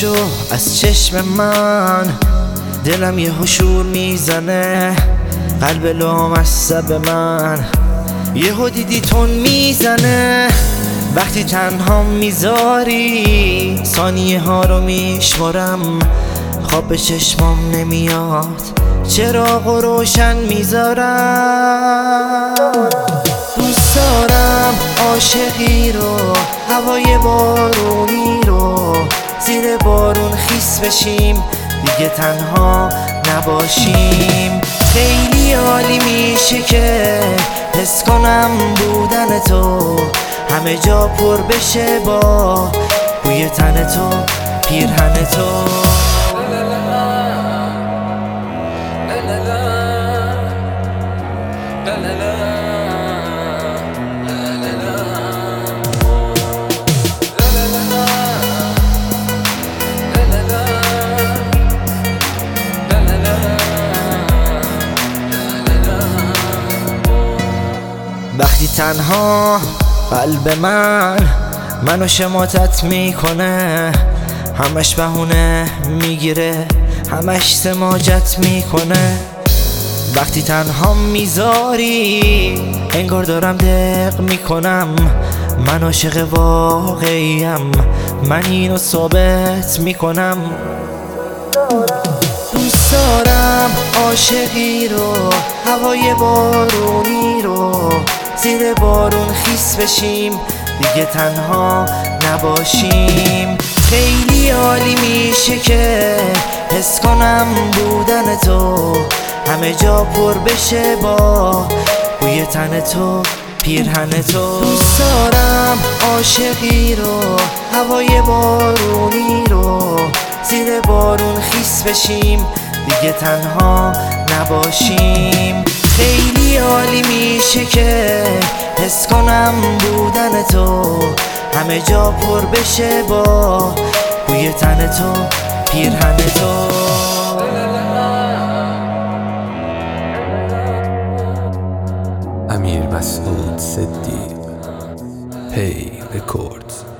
شو از چشم من، دلم یه هشور میزنه، قلب لامصب من یهو دیدی تون میزنه. وقتی تنها میذاری ثانیه ها رو میشمارم، خواب به چشمام نمیاد، چراغ و روشن میذارم. دوست دارم عاشقی رو، هوای بارونی رو، زیر بارون خیس بشیم، دیگه تنها نباشیم. خیلی عالی میشه که حس کنم بودن تو، همه جا پر بشه با بوی تن تو، پیرهن تو. وقتی تنها قلب منو شماتت میکنه، همش بهونه میگیره، همش سماجت میکنه. وقتی تنها میذاری انگار دارم دق میکنم، من عاشق واقعیم، من اینو ثابت میکنم. دوست دارم عاشقی رو، هوای بارونی رو، زیر بارون خیس بشیم، دیگه تنها نباشیم. خیلی عالی میشه که حس کنم بودن تو، همه جا پر بشه با بوی تن تو، پیرهن تو. دوست دارم عاشقی رو، هوای بارونی رو، زیر بارون خیس بشیم، دیگه تنها نباشیم. خیلی عالی میشه که حس کنم بودن تو، همه جا پر بشه با بوی تن تو، پیرهن تو. امیر مسعود صدیق، پی رکوردز.